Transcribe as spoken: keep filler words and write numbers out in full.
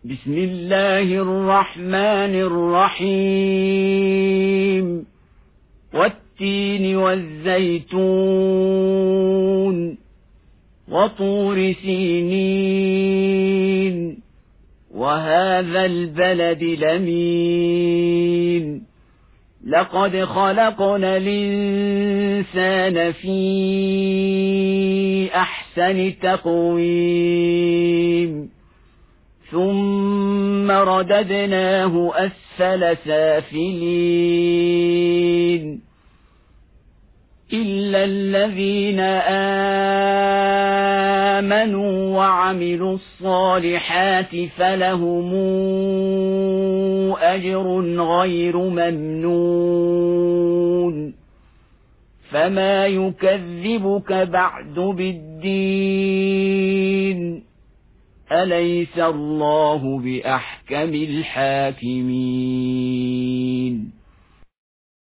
بسم الله الرحمن الرحيم والتين والزيتون وطور سينين وهذا البلد الأمين لقد خلقنا الإنسان في أحسن تقويم ثم رددناه أسفل سافلين إلا الذين آمنوا وعملوا الصالحات فلهم أجر غير ممنون فما يكذبك بعد بالدين أليس الله بأحكم الحاكمين